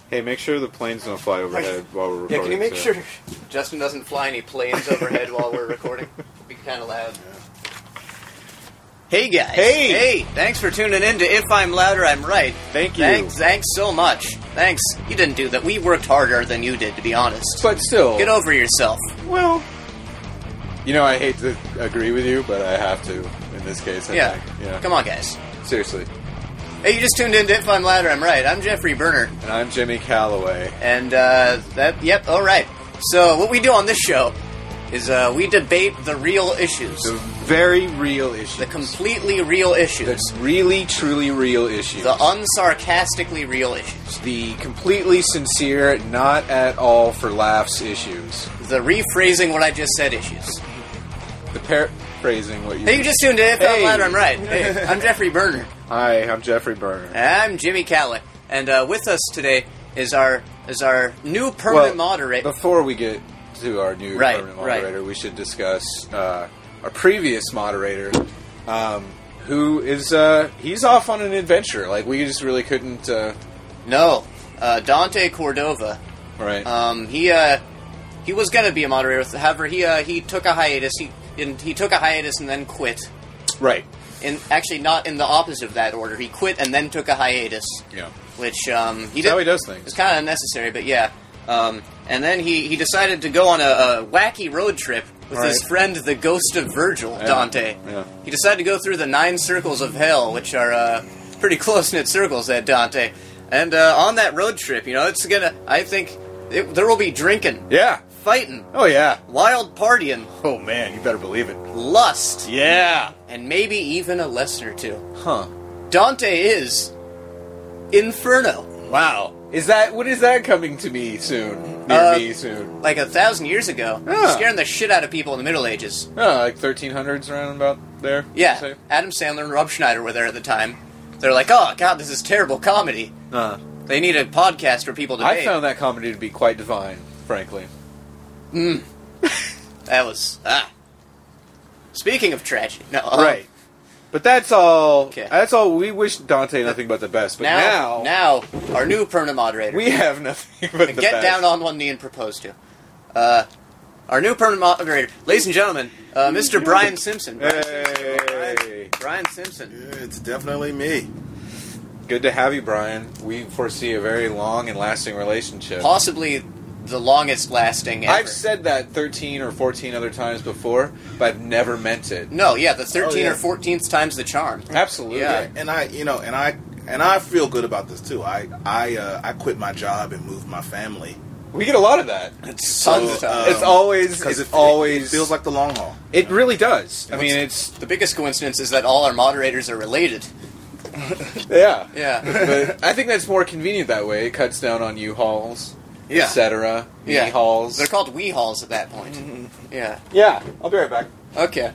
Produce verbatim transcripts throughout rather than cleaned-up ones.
Hey, make sure the planes don't fly overhead while we're recording. Yeah, can you make too. sure Justin doesn't fly any planes overhead while we're recording? It'd be kind of loud. Hey guys. Hey. Hey, thanks for tuning in to If I'm Louder, I'm Right. Thank you. Thanks, thanks so much. Thanks. You didn't do that. We worked harder than you did, to be honest. But still, Get over yourself. well, you know, I hate to agree with you, but I have to in this case. I Yeah. think. Yeah. Come on, guys. Seriously. Hey, you just tuned in to If I'm Louder, I'm Right. I'm Jeffrey Berner. And I'm Jimmy Calloway. And, uh, that, yep, alright. So, what we do on this show is, uh, we debate the real issues. The very real issues. The completely real issues. The really, truly real issues. The unsarcastically real issues. The completely sincere, not at all for laughs issues. The rephrasing what I just said issues. The paraphrasing what you... Hey, you just tuned in. If Hey. I'm Louder, I'm Right. Hey, I'm Jeffrey Berner. Hi, I'm Jeffrey Berner. I'm Jimmy Calloway. And uh, with us today is our is our new permanent Well, moderator. Before we get to our new Right, permanent right. moderator, we should discuss uh, our previous moderator, um, who is, uh, he's off on an adventure. Like, we just really couldn't, uh, No, uh, Dante Cordova. right. Um, he uh, he was gonna be a moderator. However, he uh, he took a hiatus. He in, he took a hiatus and then quit. right. In actually, not in the opposite of that order. He quit and then took a hiatus. Yeah. Which um, he That's how did. he does things. It's kind of unnecessary, but yeah. Um, and then he, he decided to go on a, a wacky road trip with his Right. friend, the Ghost of Virgil, Yeah, Dante. yeah. He decided to go through the nine circles of hell, which are uh, pretty close-knit circles, that Dante. And uh, on that road trip, you know, it's gonna, I think, it, there will be drinking, Yeah. fighting, Oh, yeah. wild partying, Oh, man, you better believe it. lust, Yeah. and maybe even a lesson or two. Huh. Dante is Inferno. Wow. Is that, when is that coming to me soon? Near Uh, me soon? Like a thousand years ago, Ah. scaring the shit out of people in the Middle Ages. Oh, like thirteen hundreds around about there? Yeah, Say? Adam Sandler and Rob Schneider were there at the time. They're like, oh god, this is terrible comedy. Uh, They need a podcast for people to I debate. found that comedy to be quite divine, frankly. That was, ah. Speaking of tragedy. No, um, Right. But that's all. Okay. That's all. We wish Dante nothing but the best. But Now, now, now, our new permanent moderator. we have nothing but the Get best. down on one knee and propose to. Uh, our new permanent moderator, ladies and gentlemen, uh, Mister Brian Simpson. Brian Simpson. Hey. Brian, Brian Simpson. It's definitely me. Good to have you, Brian. We foresee a very long and lasting relationship. Possibly the longest lasting ever. I've said that thirteen or fourteen other times before, but I've never meant it. No, yeah, the thirteen Oh, yeah. or fourteenth time's the charm. Absolutely. Yeah. And I, you know, and I, and I feel good about this too. I, I, uh, I quit my job and moved my family We get a lot of that. It's So, tons of time. uh, it's always. because It's it, always. it feels like the long haul. It really does. I And mean, what's- it's. The biggest coincidence is that all our moderators are related. Yeah. Yeah. But I think that's more convenient that way. It cuts down on U-Hauls, Yeah. et cetera. Yeah. E-Hauls. They're called wee halls at that point. Yeah. Yeah, I'll be right back. Okay.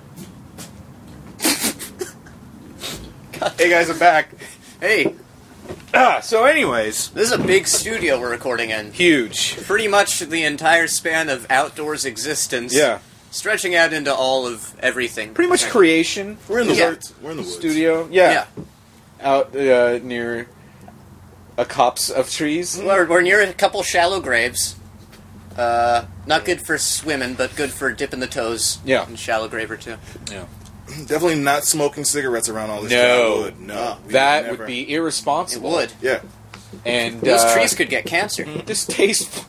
Hey guys, I'm back. Hey, Ah, so anyways, this is a big studio we're recording in. huge. Pretty much the entire span of outdoors existence. Yeah. Stretching out into all of everything. Pretty much creation. We're in the Yeah. woods. We're in the woods. Studio. Yeah. Yeah. Out uh, near a copse of trees. We're, we're near a couple shallow graves. Uh, not good for swimming, but good for dipping the toes. Yeah. In shallow grave or two. Yeah. Definitely not smoking cigarettes around all this. No. dry wood. No, we That never. would be It irresponsible. would. Yeah. And Those uh, trees could get cancer. distasteful.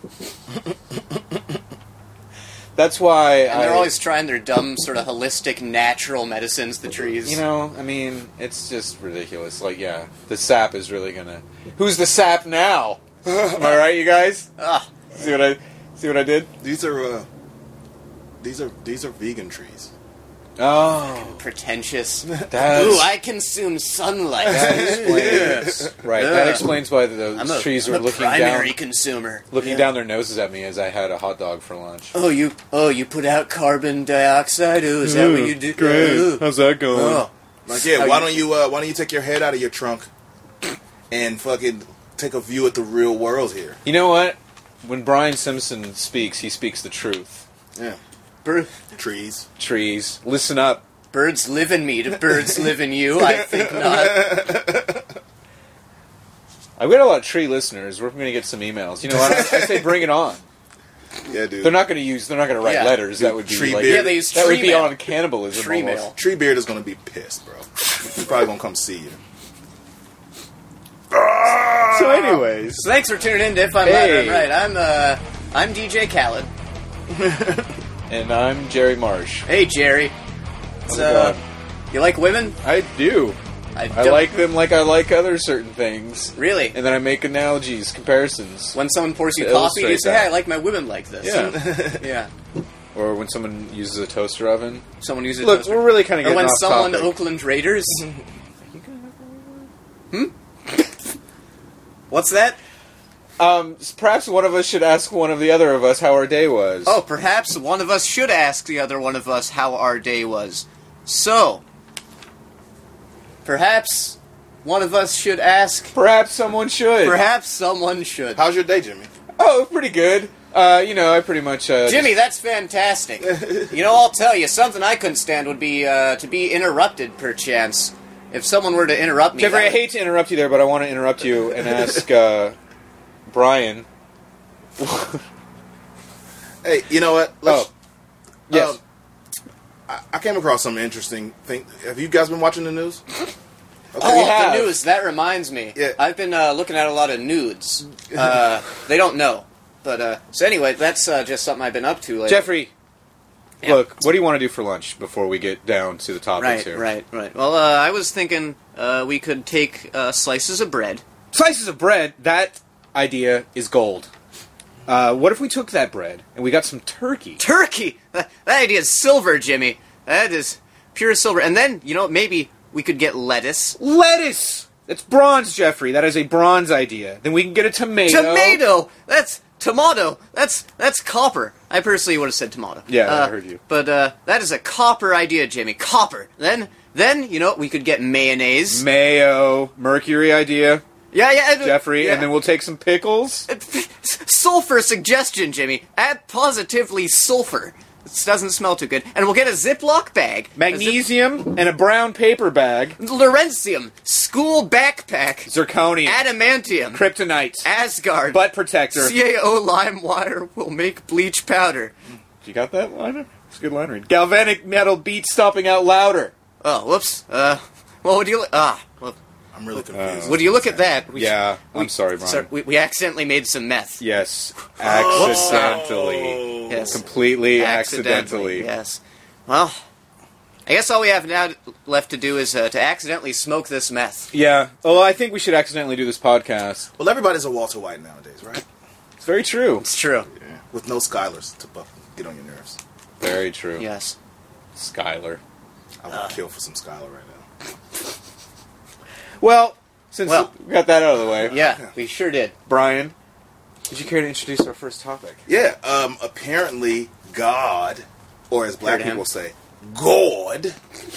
That's why And they're I, always trying their dumb, sort of holistic, natural medicines, the trees. You know, I mean, it's just ridiculous. Like, yeah, the sap is really gonna. Who's the sap now? Am I right, you guys? Ah, See what I see what I did? These are, uh, these are, these are vegan trees. Oh, pretentious. that's Ooh, I consume sunlight. that explains. Right, that Yeah. explains why those I'm a, trees I'm were a looking primary down, consumer. looking Yeah. down their noses at me as I had a hot dog for lunch. Oh, you oh you put out carbon dioxide. Ooh, is that what you do? Ooh. How's that going? Oh. Like, yeah, How why you- don't you, uh, why don't you take your head out of your trunk and fucking take a view at the real world here? You know what? When Brian Simpson speaks, he speaks the truth. Yeah. Bir- Trees. Trees, listen up. birds live in me. Do birds live in you? I think not. I've got a lot of tree listeners. We're going to get some emails. You know what? I, I say bring it on. Yeah, dude. They're not going to use. They're not going to write Yeah. letters. That would be Tree like beard. Yeah, they use that would tree be mail. on cannibalism. Tree almost. mail. Treebeard is gonna be pissed, bro. He's probably gonna come see you. So, anyways, So thanks for tuning in to If I'm Hey. Right, I'm Right. I'm, uh, I'm D J Khaled. and I'm Jerry Marsh. Hey, Jerry. How's So, it going? you like women? I do. I, I don't- like them like I like other certain things. Really? And then I make analogies, comparisons. When someone pours you To coffee, you illustrate say, that. hey, I like my women like this. Yeah. Yeah. Or when someone uses a toaster oven. Someone uses Look, toaster. we're really kind of Or getting when off someone topic. Oakland Raiders. hmm? What's that? Um, perhaps one of us should ask one of the other of us how our day was. Oh, perhaps one of us should ask the other one of us how our day was. So, perhaps one of us should ask. Perhaps someone should. Perhaps someone should. How's your day, Jimmy? Oh, pretty good. Uh, you know, I pretty much. Uh, Jimmy, that's fantastic. You know, I'll tell you, something I couldn't stand would be uh, to be interrupted, perchance. If someone were to interrupt me. Jeffrey, that I would- hate to interrupt you there, but I want to interrupt you and ask uh, Brian. Hey, you know what? Let's- Oh, yes. um, I, I came across some interesting thing. Have you guys been watching the news? Oh, We have. the news. That reminds me. Yeah. I've been uh, looking at a lot of nudes. Uh, they don't know. But, uh, so anyway, that's uh, just something I've been up to lately. Jeffrey, Yeah. look, what do you want to do for lunch before we get down to the topics Right, here? right, right. Well, uh, I was thinking uh, we could take uh, slices of bread. Slices of bread, that idea is gold. Uh, what if we took that bread and we got some turkey? Turkey! That, that idea is silver, Jimmy. That is pure silver. And then, you know, maybe we could get lettuce. Lettuce! That's bronze, Jeffrey. That is a bronze idea. Then we can get a tomato. Tomato! That's tomato. That's that's copper. I personally would have said tomato. Yeah, I Uh, heard you. But uh, that is a copper idea, Jimmy. Copper. Then, then you know, we could get mayonnaise. Mayo, mercury idea, yeah, yeah. and- Jeffrey, yeah. and then we'll take some pickles. Sulfur suggestion, Jimmy. Add positively sulfur. This doesn't smell too good. And we'll get a Ziploc bag. A Magnesium and a brown paper bag. Zip- Laurentium. School backpack. Zirconium. Adamantium. Kryptonite. Asgard. Butt protector. C A O lime wire will make bleach powder. You got that liner? It's a good line read. Galvanic metal beat stopping out louder. Oh, whoops. Uh, well, would you li- ah? Well, I'm really confused. would you look at that? We, Yeah, we- I'm sorry, Brian. sorry, we, we accidentally made some meth. Yes, accidentally. Yes. Completely accidentally. Yes. Well, I guess all we have now left to do is uh, to accidentally smoke this meth. Yeah. Well, I think we should accidentally do this podcast. Well, everybody's a Walter White nowadays, right? It's very true. It's true. Yeah. With no Skylers to buff, get on your nerves. Very true. Yes. Skylar. I would kill for some Skyler right now. Well, since Well. we got that out of the way, Yeah, we sure did. Brian, would you care to introduce our first topic? Yeah. Um. Apparently, God, or as black Heard him. people say, God,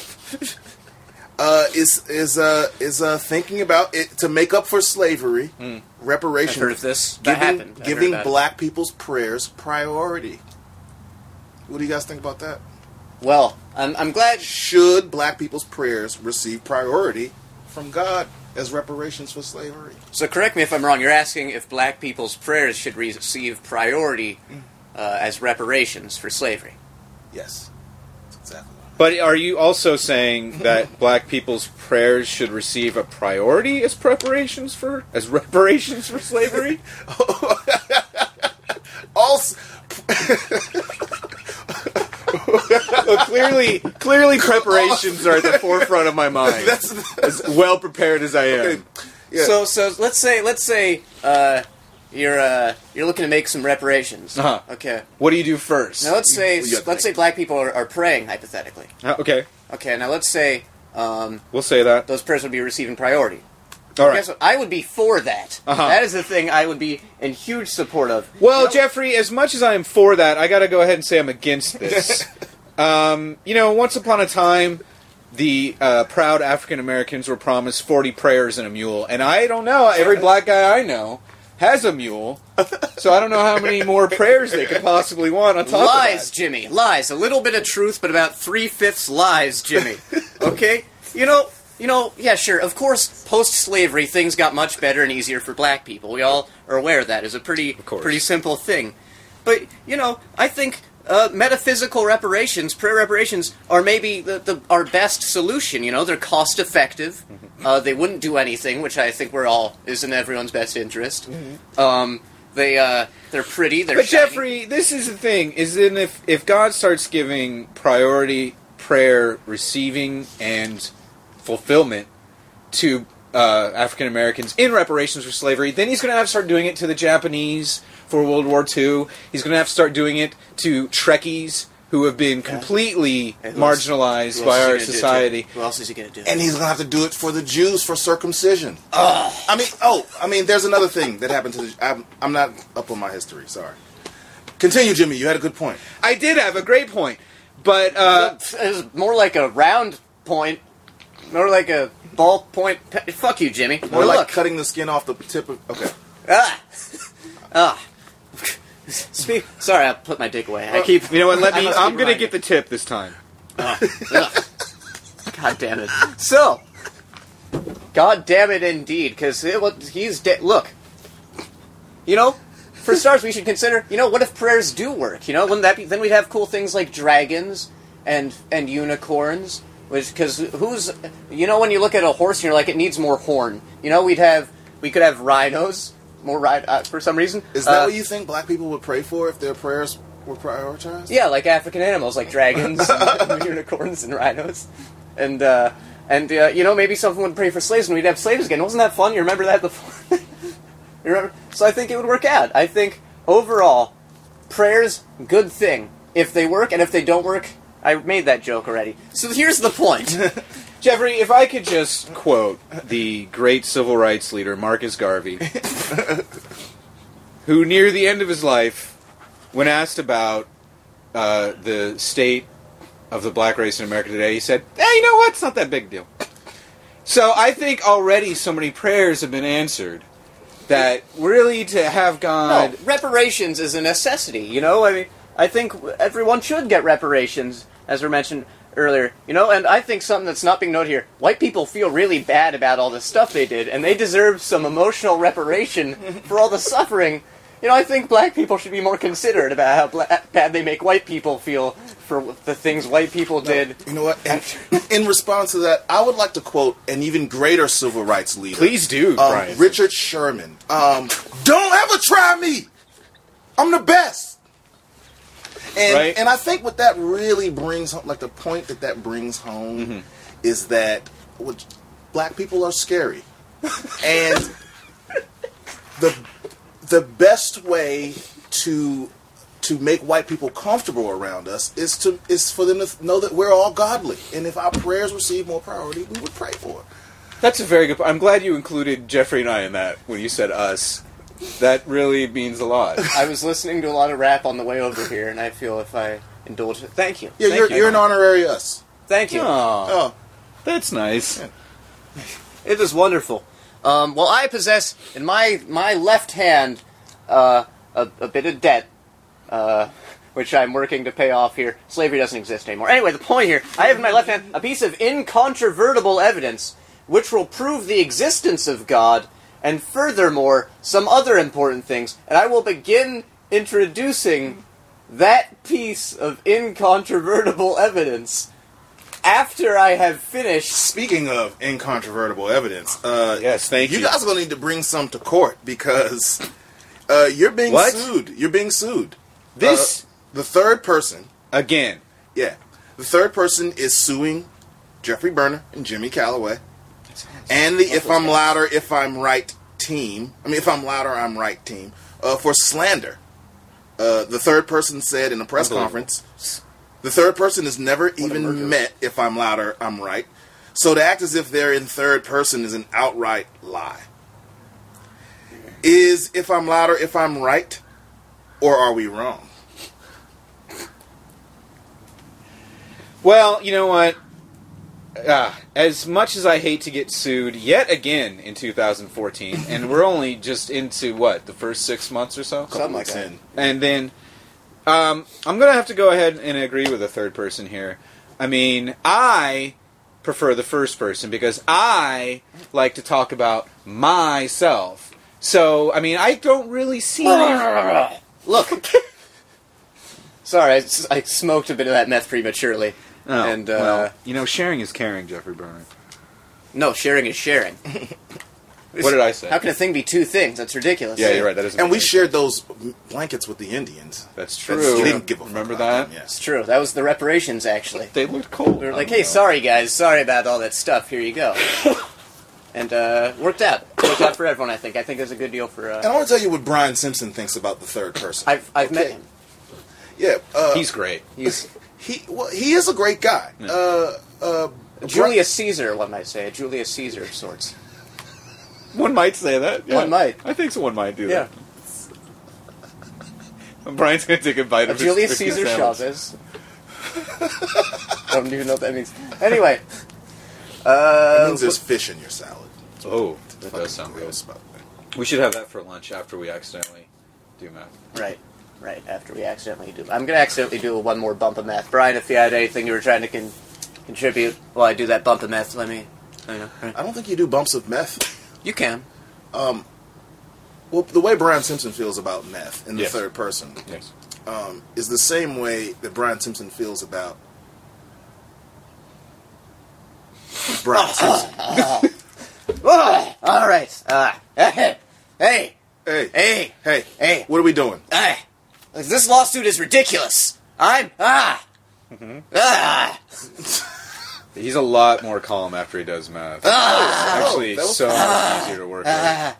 uh, is is uh is uh thinking about it to make up for slavery, I've reparations. heard of this. That Giving, happened. I heard giving about it. black people's prayers priority. What do you guys think about that? Well, I'm, I'm glad. Should black people's prayers receive priority from God as reparations for slavery? So correct me if I'm wrong. You're asking if black people's prayers should receive priority uh, as reparations for slavery. Yes. That's exactly what But are you also saying that black people's prayers should receive a priority as preparations for as reparations for slavery? Also, Well, clearly, clearly, preparations are at the forefront of my mind. that's As well prepared as I am. okay. Yeah. So so let's say let's say uh, you're uh, you're looking to make some reparations. Uh-huh. Okay. What do you do first? Now let's say You- you have to let's say think. black people are, are praying hypothetically. Uh, okay, Okay. Now let's say um, we'll say that. those prayers would be receiving priority. All right. Guess what? I would be for that. Uh-huh. That is the thing I would be in huge support of. Well, You know- Jeffrey, as much as I am for that, I got to go ahead and say I'm against this. um, you know, once upon a time, the uh, proud African Americans were promised forty prayers and a mule, and I don't know. Every black guy I know has a mule, so I don't know how many more prayers they could possibly want on top Lies, of that. Jimmy. Lies. A little bit of truth, but about three fifths lies, Jimmy. Okay? You know, you know, yeah, sure. Of course, post-slavery, things got much better and easier for black people. We all are aware of that. It's a pretty, pretty simple thing. But, you know, I think uh, metaphysical reparations, prayer reparations, are maybe the, the our best solution. You know, they're cost-effective. Uh, they wouldn't do anything, which I think we're all is in everyone's best interest. Mm-hmm. Um, they uh, they're pretty. They're but shiny. Jeffrey, this is the thing: is then if if God starts giving priority prayer receiving and fulfillment to uh, African Americans in reparations for slavery, then he's going to have to start doing it to the Japanese for World War Two. He's going to have to start doing it to Trekkies who have been completely yeah. marginalized by our society. Who else is he going to do? And he's going to have to do it for the Jews for circumcision. Oh. I mean, oh, I mean, there's another thing that happened to the... I'm, I'm not up on my history, sorry. Continue, Jimmy. You had a good point. I did have a great point, but... Uh, it was more like a round point, more like a ball point... Pe- Fuck you, Jimmy. More Look. like cutting the skin off the tip of... Okay. Ah! Ah! Speak. Sorry, I put my dick away. I keep. You know what? Let me. I'm going to get the tip this time. Oh, God damn it! So, God damn it, indeed, because he's dead. Look, you know, for stars, we should consider. You know, what if prayers do work? You know, wouldn't that be? Then we'd have cool things like dragons and and unicorns. Which, because who's, you know, when you look at a horse and you're like, it needs more horn. You know, we'd have, we could have rhinos. More right uh, for some reason. Is that uh, what you think black people would pray for if their prayers were prioritized? Yeah, like African animals, like dragons, and unicorns, and rhinos, and uh, and uh, you know, maybe someone would pray for slaves, and we'd have slaves again. Wasn't that fun? You remember that before? You remember? So I think it would work out. I think overall, prayers good thing if they work, and if they don't work, I made that joke already. So here's the point. Jeffrey, if I could just quote the great civil rights leader, Marcus Garvey, who near the end of his life, when asked about uh, the state of the black race in America today, he said, hey, you know what? It's not that big a deal. So I think already so many prayers have been answered that really to have God... No, reparations is a necessity, you know? I mean, I think everyone should get reparations, as we mentioned earlier, you know, and I think something that's not being noted here, white people feel really bad about all the stuff they did, and they deserve some emotional reparation for all the suffering. You know, I think black people should be more considerate about how bla- bad they make white people feel for the things white people did. No, you know what? And in response to that, I would like to quote an even greater civil rights leader. Please do, um, Brian. Richard Sherman. Um, Don't ever try me! I'm the best! And, right. and I think what that really brings home, like the point that that brings home, mm-hmm. is that what, black people are scary. And the the best way to to make white people comfortable around us is to is for them to know that we're all godly. And if our prayers receive more priority, we would pray for it. That's a very good point. I'm glad you included Jeffrey and I in that when you said us. That really means a lot. I was listening to a lot of rap on the way over here, and I feel if I indulge it... Thank you. Yeah, Thank you're, you. you're an honorary us. Thank you. Aww. Oh, that's nice. Yeah. It is wonderful. Um, well, I possess in my my left hand uh, a, a bit of debt, uh, which I'm working to pay off here. Slavery doesn't exist anymore. Anyway, the point here, I have in my left hand a piece of incontrovertible evidence which will prove the existence of God, and furthermore, some other important things. And I will begin introducing that piece of incontrovertible evidence after I have finished. Speaking of incontrovertible evidence, uh, yes, thank you. You guys are going to need to bring some to court because uh, you're being what? sued. You're being sued. This... Uh, the third person... Again. Yeah. The third person is suing Jeffrey Berner and Jimmy Calloway. And the If I'm Louder, If I'm Right team, I mean, If I'm Louder, I'm Right team, uh, for slander. Uh, the third person said in a press conference, the third person has never even met If I'm Louder, I'm Right. So to act as if they're in third person is an outright lie. Is If I'm Louder, If I'm Right, or are we wrong? Well, you know what? Uh, as much as I hate to get sued yet again in two thousand fourteen, and we're only just into, what, the first six months or so? Something like that. And then, um, I'm going to have to go ahead and agree with the third person here. I mean, I prefer the first person because I like to talk about myself. So, I mean, I don't really see... Look. Sorry, I, s- I smoked a bit of that meth prematurely. Oh, and, uh... well, you know, sharing is caring, Jeffrey Burner. No, sharing is sharing. What did I say? How can a thing be two things? That's ridiculous. Yeah, you're right. That is. And we shared those blankets with the Indians. That's true. We didn't give a fuck Remember about that? them, It's yes. true. That was the reparations, actually. They looked cold. We were like, hey, sorry, guys. Sorry about all that stuff. Here you go. And, uh, worked out. Worked out for everyone, I think. I think it was a good deal for, And uh... I want to tell you what Brian Simpson thinks about the third person. I've, I've met Okay. him. Yeah, uh, He's great. He's he well, he is a great guy. Yeah. Uh, uh, Julius Caesar, one might say. A Julius Caesar of sorts. One might say that. Yeah. One might. I think someone might do Yeah. that. Brian's going to take a bite A of Julius his Caesar sandwich. Chavez. I don't even know what that means. Anyway. It Uh, means there's fish in your salad. Oh, that Fucking does sound good. gross about that. We should have that for lunch after we accidentally do math. right. Right, after we accidentally do... I'm going to accidentally do one more bump of meth. Brian, if you had anything you were trying to con- contribute while I do that bump of meth, let me... let me know. Right. I don't think you do bumps of meth. You can. Um, well, the way Brian Simpson feels about meth in the Yes. third person Yes. um, is the same way that Brian Simpson feels about Brian Simpson. Oh, all right. Uh, hey, hey, Hey, hey, hey, hey. what are we doing? hey. This lawsuit is ridiculous. I'm... Ah. Ah. He's a lot more calm after he does math. Ah. Actually, Oh, that was- so much easier to work with. Ah.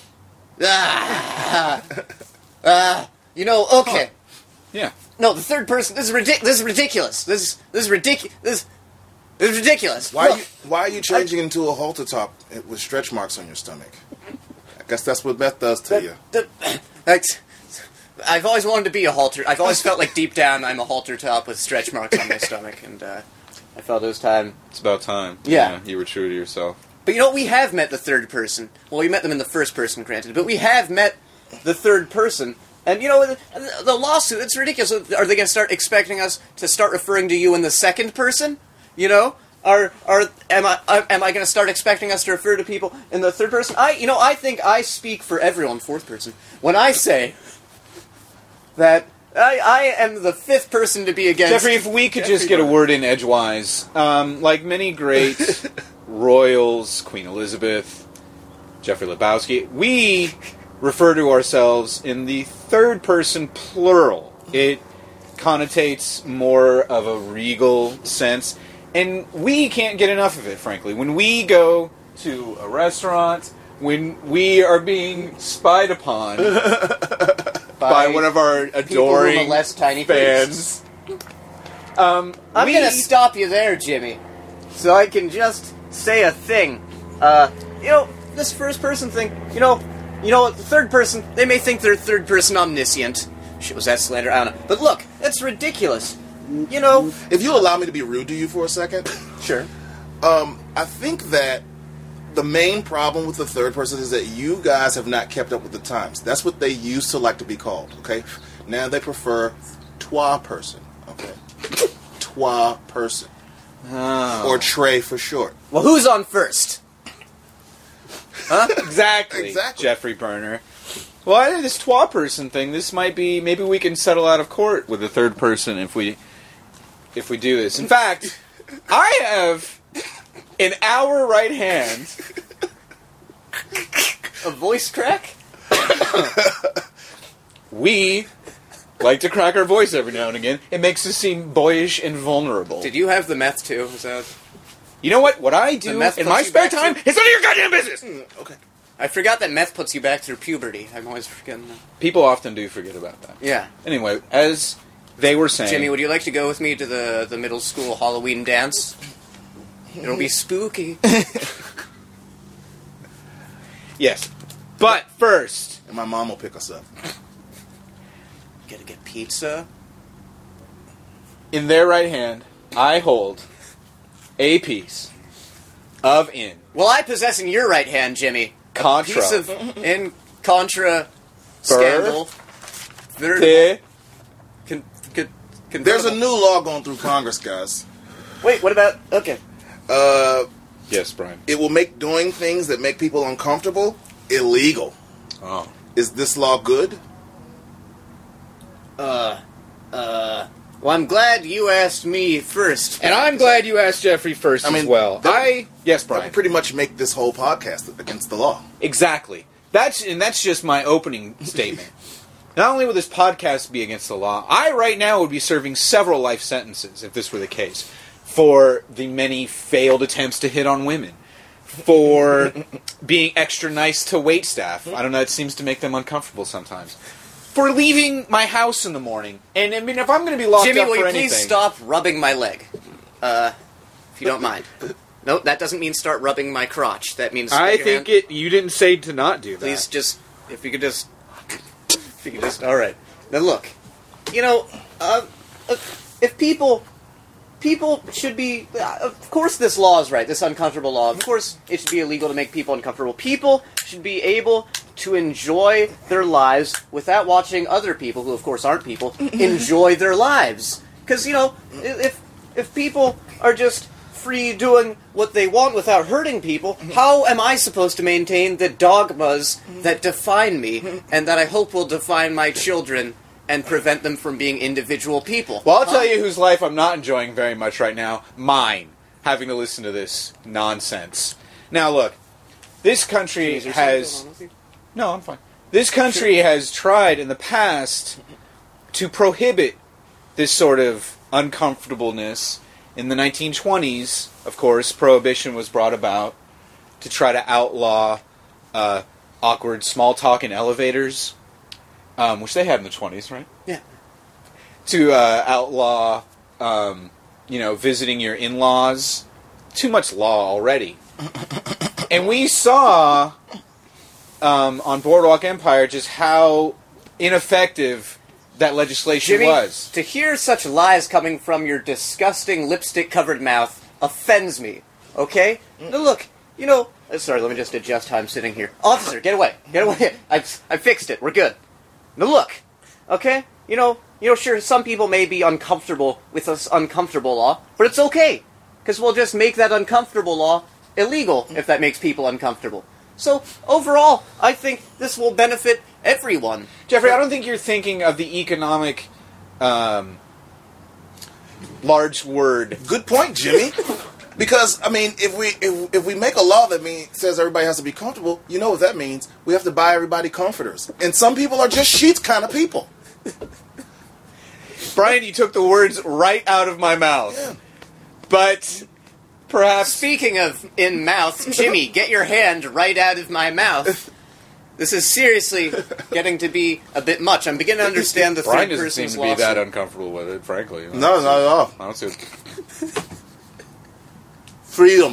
Ah. Ah. You know, okay. Yeah. No, the third person. This is ridic- This is ridiculous. This is this is ridiculous. This, this is ridiculous. Why are Look, you, why are you changing into a halter top with stretch marks on your stomach? I guess that's what meth does to the- you. the- that's- I've always wanted to be a halter. I've always felt like deep down I'm a halter top with stretch marks on my stomach, and uh, I felt it was time. It's about time. Yeah. You were true to yourself. But you know, we have met the third person. Well, we met them in the first person, granted, but we have met the third person. And you know, the, the lawsuit, it's ridiculous. Are they going to start expecting us to start referring to you in the second person? You know? Are, are, am I, am I going to start expecting us to refer to people in the third person? I, you know, I think I speak for everyone, fourth person, when I say that I, I am the fifth person to be against... Jeffrey, if we could Jeffrey just get a Burner. word in edgewise, um, like many great royals, Queen Elizabeth, Jeffrey Lebowski, we refer to ourselves in the third person plural. It connotates more of a regal sense, and we can't get enough of it, frankly. When we go to a restaurant, when we are being spied upon by, one of our people who adoring molest tiny fans. Um, I'm we- gonna stop you there, Jimmy, so I can just say a thing. Uh, you know, this first person thing, you know, you know, the third person, they may think they're third person omniscient. Shit, was that slander? I don't know. But look, that's ridiculous. You know... If you allow me to be rude to you for a second, Sure. um, I think that the main problem with the third person is that you guys have not kept up with the times. That's what they used to like to be called, okay? Now they prefer twa person, okay? Twa person. Oh. Or tray for short. Well, who's on first? Huh? Exactly, Exactly. Jeffrey Burner. Well, I think this twa person thing, this might be, maybe we can settle out of court with the third person if we, if we do this. In fact, I have in our right hand A voice crack? we like to crack our voice every now and again. It makes us seem boyish and vulnerable. Did you have the meth too? Is that... You know what? What I do The meth in puts my you spare back time to- is none of your goddamn business! Okay. I forgot that meth puts you back through puberty. I'm always forgetting that. People often do forget about that. Yeah. Anyway, as they were saying... Jimmy, would you like to go with me to the, the middle school Halloween dance? It'll be spooky. Yes. But first... And my mom will pick us up. Gotta get pizza. In their right hand, I hold a piece of in Well, I possess in your right hand, Jimmy, a Contra. piece of in Contra scandal. Third, the con, con, There's a convertible. new law going through Congress, guys. Wait, what about... Okay. Uh, Yes, Brian. it will make doing things that make people uncomfortable illegal. Oh. Is this law good? Uh, uh, well, I'm glad you asked me first. And I'm glad you asked Jeffrey first I mean, as well. that- I yes, That Brian. would pretty much make this whole podcast against the law. Exactly. That's and that's just my opening statement. Not only would this podcast be against the law, I right now would be serving several life sentences if this were the case, for the many failed attempts to hit on women, for being extra nice to wait staff. I don't know, it seems to make them uncomfortable sometimes. For leaving my house in the morning. And I mean, if I'm going to be locked Jimmy, up will for you anything... please stop rubbing my leg? Uh, if you don't mind. Nope, that doesn't mean start rubbing my crotch. That means... I put your think hand- it. You didn't say to not do that. Please just... If you could just... If you could just... Alright. Now look. You know, uh, uh, if people... People should be... Uh, of course this law is right, this uncomfortable law. Of course it should be illegal to make people uncomfortable. People should be able to enjoy their lives without watching other people, who of course aren't people, enjoy their lives. Because, you know, if if people are just free doing what they want without hurting people, how am I supposed to maintain the dogmas that define me and that I hope will define my children and prevent them from being individual people? Well, I'll tell you whose life I'm not enjoying very much right now. Mine. Having to listen to this nonsense. Now, look. This country Is there has... something going on with you? No, I'm fine. This country has tried in the past to prohibit this sort of uncomfortableness. In the nineteen twenties, of course, prohibition was brought about to try to outlaw uh, awkward small talk in elevators, um, which they had in the twenties, right? Yeah. To uh, outlaw, um, you know, visiting your in-laws. Too much law already. And we saw um, on Boardwalk Empire just how ineffective that legislation Jimmy, was. to hear such lies coming from your disgusting lipstick-covered mouth offends me, okay? Now look, you know... uh, Sorry, let me just adjust how I'm sitting here. Officer, get away. Get away. I've, I fixed it. We're good. Now look, okay? You know, you know, sure, some people may be uncomfortable with this uncomfortable law, but it's okay. Because we'll just make that uncomfortable law illegal if that makes people uncomfortable. So, overall, I think this will benefit everyone. Jeffrey, I don't think you're thinking of the economic, um, large word. Good point, Jimmy. Because I mean, if we if, if we make a law that means says everybody has to be comfortable, you know what that means? We have to buy everybody comforters, and some people are just sheets kind of people. Brian, you took the words right out of my mouth. Yeah. But perhaps... Speaking of in mouth, Jimmy, get your hand right out of my mouth. This is seriously getting to be a bit much. I'm beginning to understand the Brian third doesn't seem person's to be loss. that uncomfortable with it, frankly. No, not at all. I don't see it. Freedom.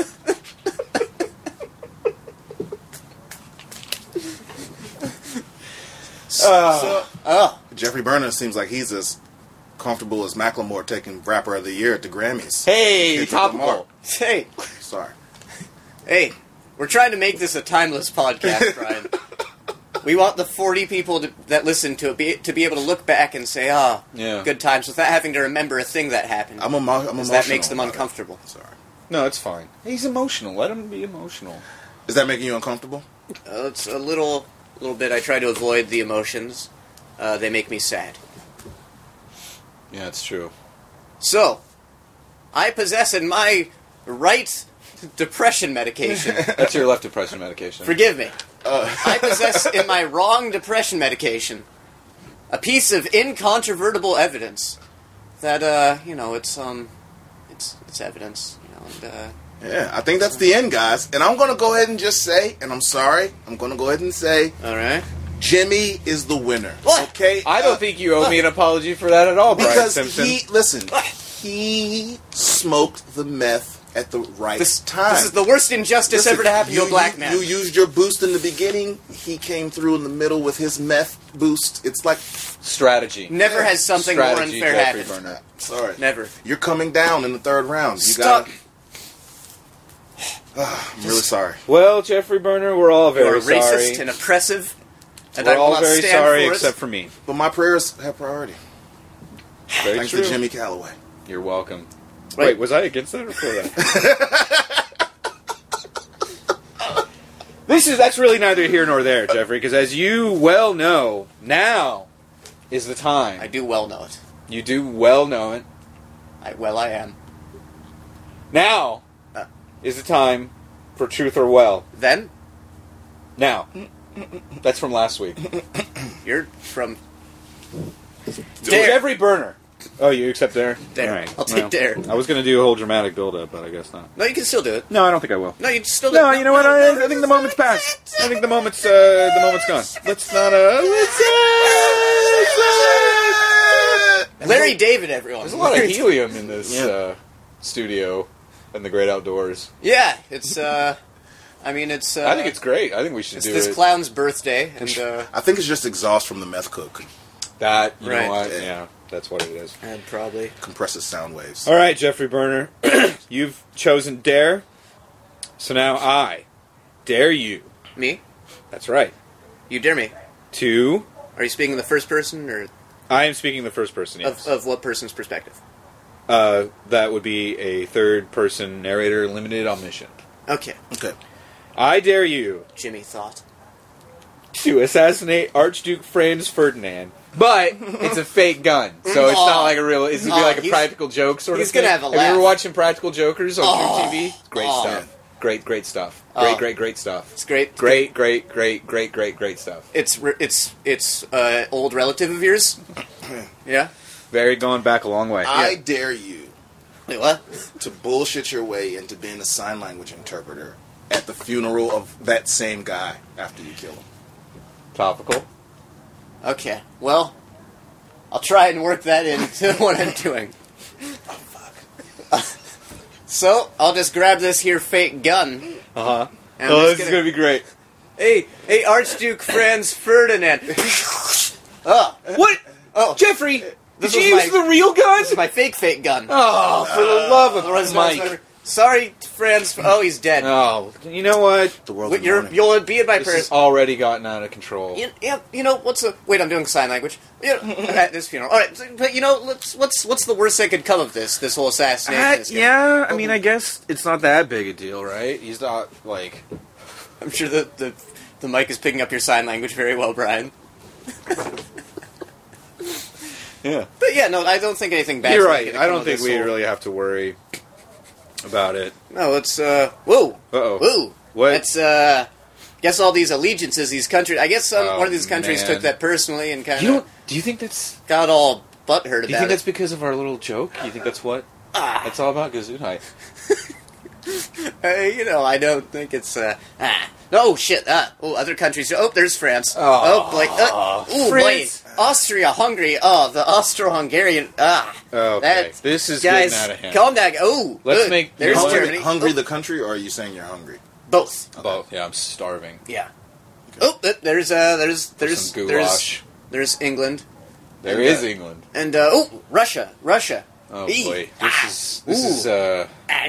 Uh, So, Oh, Jeffrey Burner seems like he's as comfortable as Macklemore taking Rapper of the Year at the Grammys. hey, Kendrick topical. Lamar. hey, Sorry. hey, we're trying to make this a timeless podcast, Brian. We want the forty people to, that listen to it be, to be able to look back and say, ah, Yeah. good times, without having to remember a thing that happened. I'm, emo- I'm emotional. Because that makes them about it. uncomfortable. Sorry. No, it's fine. He's emotional. Let him be emotional. Is that making you uncomfortable? Uh, it's a little, little bit. I try to avoid the emotions. Uh, they make me sad. Yeah, it's true. So, I possess in my right depression medication. That's your left depression medication. Forgive me. Uh, I possess in my wrong depression medication a piece of incontrovertible evidence that, uh, you know, it's, um, it's, it's evidence, you know, and, uh, yeah, I think that's the end, guys. And I'm going to go ahead and just say, and I'm sorry, I'm going to go ahead and say, alright. Jimmy is the winner. What? Okay? I don't Uh, think you owe me an apology for that at all, Brian Because Simpson. he, listen, he smoked the meth at the right This, time. this is the worst injustice Listen, ever to happen you, to a black you, man. You used your boost in the beginning. He came through in the middle with his meth boost. It's like, Strategy. Never has something more Strategy, unfair Jeffrey happened. Burner. sorry. Never. You're coming down in the third round. You Stop. gotta. I'm really sorry. Well, Jeffrey Burner, we're all You're very racist sorry. and oppressive, and We're I will all not very stand sorry, for it. except for me. But my prayers have priority. Very Thanks true. to Jimmy Calloway. You're welcome. Right. Wait, was I against that or for that? This is that's really neither here nor there, Jeffrey, because as you well know, now is the time. I do well know it. You do well know it. I, well, I am. Now Uh. is the time for truth or well. Then Now. That's from last week. you're from Dare. Jeffrey Burner. Oh, you accept Dare? Dare. All right. I'll take Dare. I was going to do a whole dramatic build-up, but I guess not. No, you can still do it. No, I don't think I will. No, you can still do No, it. you know what? I, I think the moment's passed. I think the moment's uh, the moment's gone. Let's not. Uh, let's. Uh, Larry David, everyone. There's a lot of helium in this uh, studio and the great outdoors. Yeah, it's. uh I mean, it's. Uh, I think it's great. I think we should It's do this it. clown's birthday, and uh, I think it's just exhaust from the meth cook. That you Right. know what? Yeah. Yeah, that's what it is. and probably. Compresses sound waves. All right, Jeffrey Burner, you've chosen Dare, so now I dare you. Me? That's right. You dare me? To Are you speaking in the first person, or I am speaking the first person. Yes. of, of what person's perspective? Uh, that would be a third-person narrator, limited omniscient. Okay, Okay. I dare you Jimmy thought. to assassinate Archduke Franz Ferdinand, but it's a fake gun, so it's not Aw. like a real. It's gonna be Aw, like a he's- practical joke sort he's of thing. gonna have a Have you ever laugh. watching Practical Jokers on Aw. True T V? Great Aw. stuff. Great, great stuff. Great, Aw. great, great stuff. It's great. Great, great, great, great, great, great stuff. It's re- it's it's uh, old relative of yours. Yeah. Very gone back a long way. I dare you Wait, what? to bullshit your way into being a sign language interpreter at the funeral of that same guy after you kill him. Topical. Okay. Well, I'll try and work that into what I'm doing. Oh, fuck. So I'll just grab this here fake gun. Uh huh. And Oh, I'm this just is gonna- gonna be great. Hey, hey, Archduke Franz Ferdinand. Oh, What? oh, Jeffrey, This did you was use my- the real gun? this is my fake fake gun. Oh, for the love of Otherwise known as Mike. my- Sorry, Franz. Oh, he's dead. Oh, you know what? The world Wait, in you're, mourning. you'll be in my This has person. already gotten out of control. You, yeah, you know what's the? Wait, I'm doing sign language. You know, at this funeral. All right, so- but you know, let's, what's what's the worst that could come of this? This whole assassination. Uh, this guy? yeah, I mean, I guess it's not that big a deal, right? He's not, like... I'm sure the the the mic is picking up your sign language very well, Brian. Yeah. But yeah, no, I don't think anything bad. You're right. I don't think we whole... really have to worry about it. No, it's uh, whoa, Uh-oh. whoa. What? It's uh, guess all these allegiances, these countries. I guess some, Oh, one of these countries man. took that personally and kind You don't... of Do you think that's... got all butthurt about Do you think it. that's because of our little joke? You think that's what? Ah. That's all about Gesundheit. Uh, you know, I don't think it's uh, ah. Oh shit! Ah, oh, other countries. Oh, there's France. Oh. Oh, boy. Uh, ooh, France. boy. Austria, Hungary. Oh, the Austro-Hungarian. Ah. Okay. That- This is Guys, getting out of hand. calm down. Oh, Let's good. make- There's Hungry- Germany. Hungry Oh, the country, or are you saying you're hungry? both. Both. Yeah, I'm starving. Yeah. Oh, th- there's uh, there's there's Some there's goulash. there's England There and, is uh, England. and uh, oh, Russia, Russia. Oh Eee. boy. This Ah. is... This Ooh. is, uh...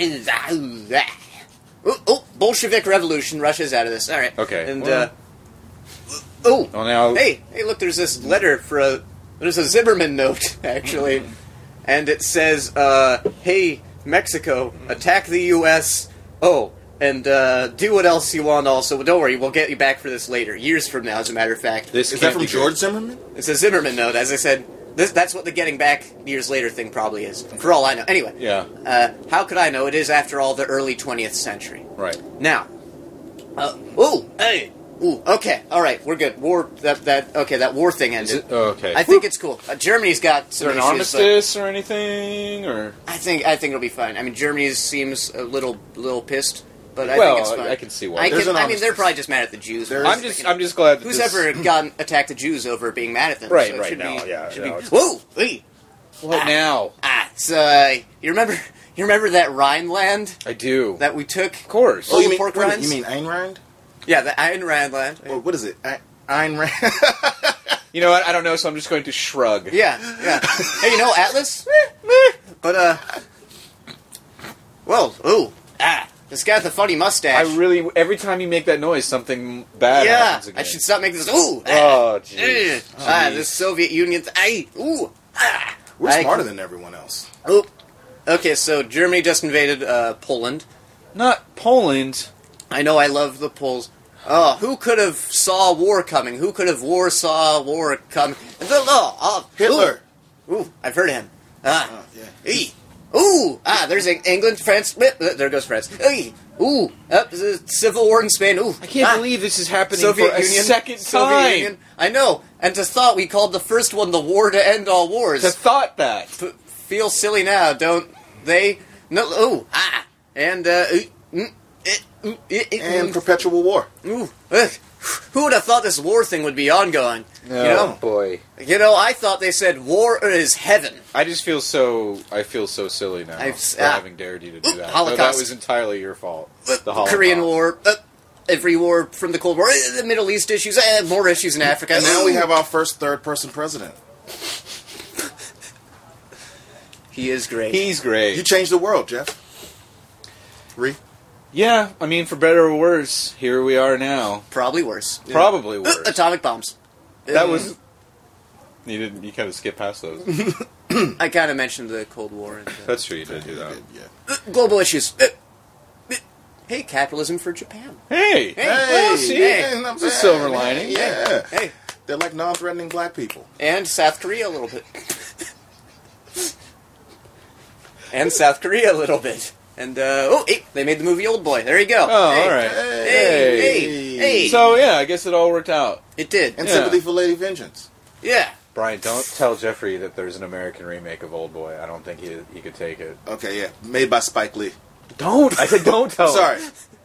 Oh, oh, Bolshevik Revolution. Russia's out of this. All right. Okay, And well- uh, oh, Well, now... hey, hey, look, there's this letter for a, there's a Zimmerman note, actually, and it says, uh, hey, Mexico, attack the U S, oh, and, uh, do what else you want also, don't worry, we'll get you back for this later, years from now, as a matter of fact. This Is can't that from be George good. Zimmerman? It's a Zimmerman note, as I said, this, that's what the getting back years later thing probably is, for all I know. Anyway, Yeah. uh, how could I know? It is, after all, the early twentieth century. Right. Now, uh, ooh, hey, ooh, okay, all right, we're good. War, that, that, okay, that war thing Is ended. it... Oh, okay. I think it's cool. Uh, Germany's got Is some there an issues, but armistice or anything, or... I think I think it'll be fine. I mean, Germany seems a little little pissed, but I Well, think it's fine. I can see why. I, There's can, an I mean, they're armistice. probably just mad at the Jews. There I'm is- just... I'm just glad that Who's this... ever gotten attacked the Jews over being mad at them? Right, so it right, should now, be, yeah, should no, be, it's- whoa, hey, What Ah. now? ah, so uh, you remember you remember that Rhineland I do. that we took? Of course. Oh, you the mean, pork wait a minute, rinds? you mean Ayn Rand? Yeah, the Ayn Rand land. Or what is it? A- Ayn Rand? You know what? I don't know, so I'm just going to shrug. Yeah, yeah. Hey, you know Atlas? Meh, meh. But uh, well, ooh, ah, this guy with the funny mustache. I really... Every time you make that noise, something bad yeah, happens again. I should stop making this. Ooh, ah, Oh, eh, jeez. ah, Jeez. this Soviet Union. Th- ay, ooh, ah. We're I- smarter than everyone else. Oh, Okay, so Germany just invaded uh, Poland. Not Poland. I know I love the Poles. Oh, who could have saw war coming? Who could have war saw war coming? The, oh, oh, Hitler. Ooh, ooh, I've heard of him. Ah, Oh, yeah. Eee. Ooh, ah, there's England, France. There goes France. Eee. Ooh, up the Civil War in Spain. Ooh, I can't ah. believe this is happening Soviet for a Union, second Soviet time. Union. I know, and to thought we called the first one the war to end all wars. To thought that. F- feel silly now, don't they? No, ooh, ah, and uh, ooh, mm, eh, ooh, eh, eh, And mm, perpetual war. ooh, ugh. Who would have thought this war thing would be ongoing? Oh, You know, boy. you know, I thought they said war is heaven. I just feel so. I feel so silly now I've- for ah. having dared you to do Oop, that. Holocaust. No, that was entirely your fault. Uh, The Holocaust. Korean War, uh, every war from the Cold War, uh, the Middle East issues, uh, more issues in Africa. And now we Ooh. have our first third-person president. He is great. He's great. You changed the world, Jeff. Re? Yeah, I mean, for better or worse, here we are now. Probably worse. Probably Uh, worse. atomic bombs. That Uh, was. You didn't. You kind of skipped past those. I kind of mentioned the Cold War and uh, That's true. You did do that. Yeah. uh, global issues. Uh, uh, hey, capitalism for Japan. Hey. Hey, well, see, hey, not it's a bad, silver man. lining. Yeah. Hey, They're like non-threatening black people. and South Korea a little bit. and South Korea a little bit. And, uh, oh, hey, they made the movie Old Boy. There you go. Oh, hey, all right. Hey, hey, hey. So yeah, I guess it all worked out. It did. And Yeah. sympathy for Lady Vengeance. Yeah. Brian, don't tell Jeffrey that there's an American remake of Old Boy. I don't think he he could take it. Okay, yeah. Made by Spike Lee. Don't. I said don't tell. Sorry.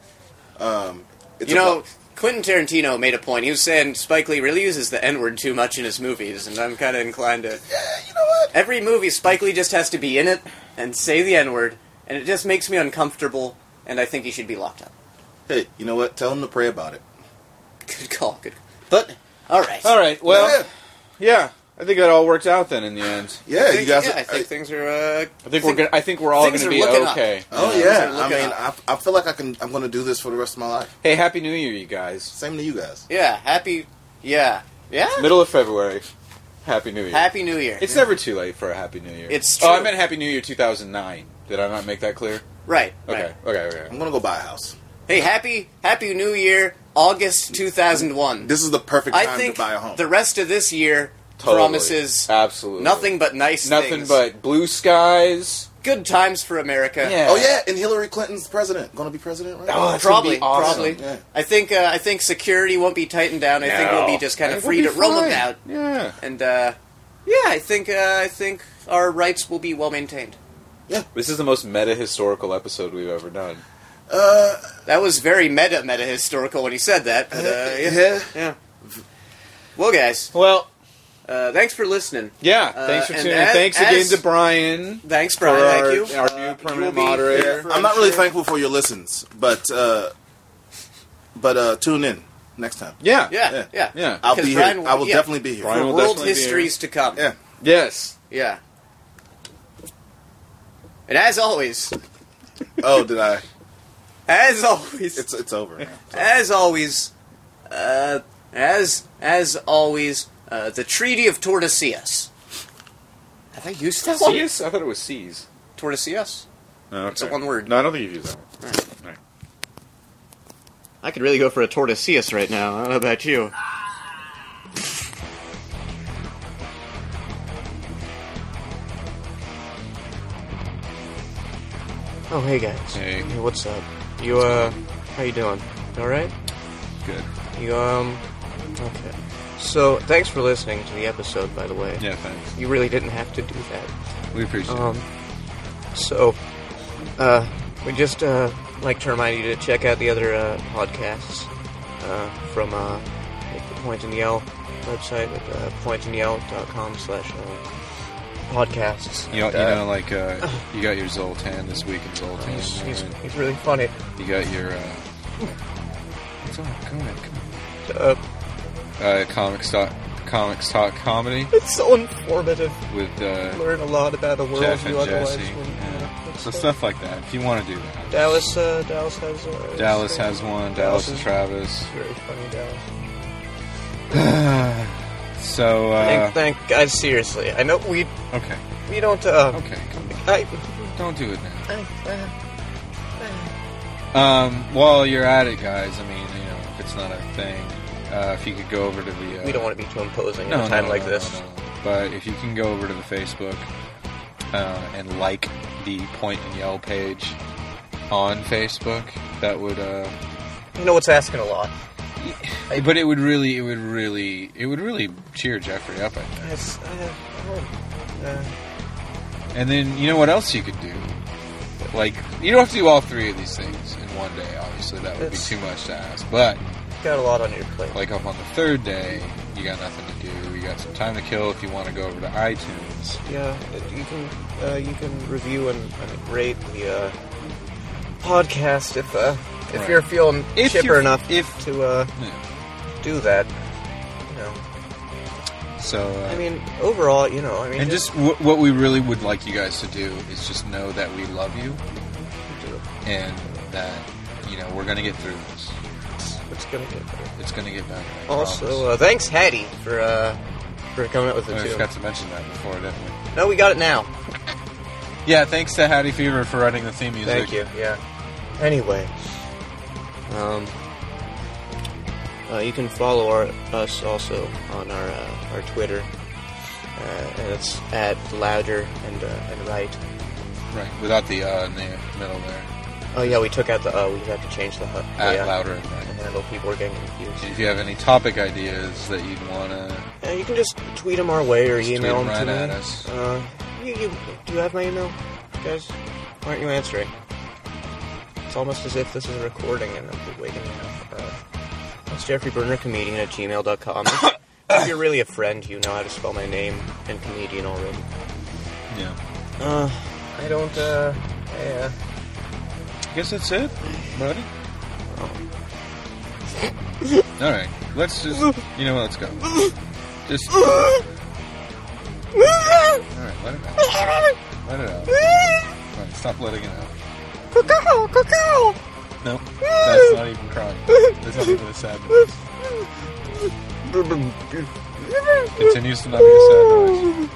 Um, it's You know, about- Quentin Tarantino made a point. He was saying Spike Lee really uses the N-word too much in his movies, and I'm kind of inclined to... yeah, you know what? Every movie, Spike Lee just has to be in it and say the N-word, and it just makes me uncomfortable, and I think he should be locked up. Hey, you know what? Tell him to pray about it. Good call. Good. But, all right. All right. Well, yeah, yeah. I think that all worked out then in the end. yeah I think, you guys. yeah, I think things are... Uh, I think we're gonna, I think we're all things going to are be looking up. okay. oh Yeah, yeah, things are I looking mean, I, I feel like I can. I'm going to do this for the rest of my life. Hey, happy New Year, you guys. Same to you guys. yeah, happy... Yeah. Yeah? Middle of February. Happy New Year. Happy New Year. It's never too late for a Happy New Year. It's Oh, I true. meant Happy New Year two thousand nine. Did I not make that clear? Right. Okay. right. Okay. Okay. I'm going to go buy a house. Hey, happy Happy New Year, August two thousand one. This is the perfect time I think to buy a home. the rest of this year Totally. promises Absolutely. nothing but nice Nothing things. but blue skies. Good times for America. Yeah. Oh yeah, and Hillary Clinton's president. Going to be president, right? Oh, that's Probably, gonna be awesome. probably. Yeah. I think uh, I think security won't be tightened down. I think we'll be just kind I of think free we'll to be roam fine. about, Yeah. and uh, yeah, I think uh, I think our rights will be well maintained. This is the most meta historical episode we've ever done. Uh, That was very meta meta historical when he said that. But, uh, yeah. yeah. yeah. Well, guys, Well, uh, thanks for listening. yeah. Uh, Thanks for and tuning in. as- Thanks as- again to Brian. Thanks, for Brian. our, Thank you. our Uh, new you will permanent be moderator. there for- I'm not really sure. thankful for your listens, but uh, but uh, tune in next time. Yeah. Yeah, Yeah. yeah, Yeah. I'll 'Cause be Brian here. I will yeah, definitely be here. Brian for will world definitely be histories to come. Yeah. Yes. Yeah. And as always, Oh, did I? as always, It's it's over now. as always, uh, as as always, uh, the Treaty of Tordesillas. Have I used that one? C's? I thought it was C's. Tordesillas? Oh, okay. It's a one word. No, I don't think you've used that one. Right. I could really go for a Tordesillas right now. I don't know about you. Oh, hey guys. Hey. What's up? You, uh, how you doing? Alright? Good. You, um, okay. So, thanks for listening to the episode, by the way. Yeah, thanks. You really didn't have to do that. We appreciate Um, so, uh, we just, uh, like to remind you to check out the other, uh, podcasts, uh, from, uh, like the Point and Yell website at, uh, pointandyell.com slash, uh, podcasts. You know, And, you uh, know, like uh, you got your Zoltan this week in Zoltan. he's, he's, and he's really funny. you got your. Uh, what's on? Go ahead. Come Uh, on. Uh, comics talk, comics talk comedy it's so informative. with uh, Learn a lot about the world Jeff and you otherwise Jesse. wouldn't. Yeah. uh, So it's, uh, stuff like that. If you want to do that. Dallas, uh, Dallas has, uh, Dallas uh, has one. Dallas and is Travis. very funny, Dallas. So. Uh, Thank, thank, guys, seriously. I know we okay. we don't, uh, Okay. Come on. I, Don't do it now. Um, while you're at it, guys, I mean, you know, if it's not a thing, uh, if you could go over to the... Uh, We don't want to be too imposing no, at a time no, like no, this. no, no. But if you can go over to the Facebook uh, and like the Point and Yell page on Facebook, that would... Uh, You know what's asking a lot? but it would really, it would really, it would really cheer Jeffrey up, I think. It's, uh, uh, And then, you know what else you could do? Like, you don't have to do all three of these things in one day, obviously. That would It's- be too much to ask. But, you've got a lot on your plate. like, up on the third day, you got nothing to do. You got some time to kill if you want to go over to iTunes. Yeah, you can uh, you can review and, and rate the uh, podcast if uh, if Right. you're feeling If chipper you're- enough if- to uh, Yeah. do that. You know, So, uh, I mean, overall, you know, I mean, and just w- what we really would like you guys to do is just know that we love you and that, you know, we're going to get through this. it's gonna get better. It's going to get better. I Also, promise. uh, thanks Hattie for uh, for coming up with the I tune. forgot to mention that before, didn't we? No, we got it now. Yeah, thanks to Hattie Fever for writing the theme music. Thank you. Yeah. Anyway, um, uh, you can follow our, us also on our uh, our Twitter, uh, and it's at louder and uh, and right. Right, without the uh in the middle there. Oh yeah, we took out the uh. We had to change the uh, At yeah, louder and the right. handle. People were getting confused. If you have any topic ideas that you'd want to... Uh, you can just tweet them our way or Just tweet email 'em them to right me. at us. Uh, you, you do you have my email, guys? Why aren't you answering? It's almost as if this is a recording and I'm waiting now. Uh, it's Jeffrey Burner Comedian at gmail dot com. If you're really a friend, you know how to spell my name and comedian already. Yeah. Uh, I don't. Uh, yeah. I guess that's it, buddy. Alright, let's just... You know what, let's go. Just... Alright, let it out. Let it out. Alright, stop letting it out. Cuckoo, cuckoo. Nope, that's not even crying. That's not even a sad noise. Continues to not be a sad noise.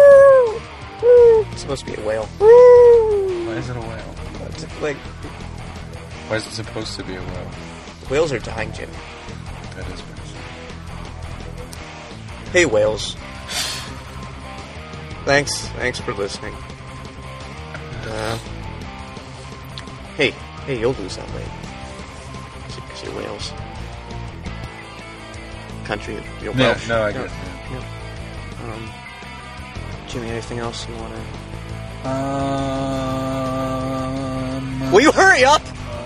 It's supposed to be a whale. Why is it a whale? It's like Why is it supposed to be a whale? whales are dying, Jim. That is weird. Hey, whales. Thanks, thanks for listening. Uh, hey, hey, you'll lose that weight. Because you're whales. Country, you're No, Welsh. no, I get it. Yeah. Um, Jimmy, anything else you want to... Um... Will you hurry up?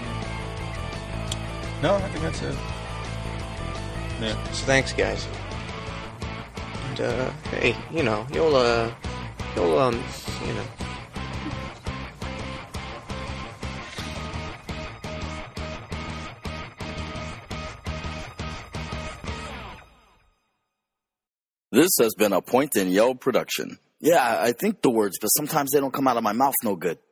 No, I think that's it. Yeah. So thanks, guys. And, uh, hey, you know, you'll, uh, you'll, um, you know... This has been a Point and Yell production. Yeah, I think the words, but sometimes they don't come out of my mouth no good.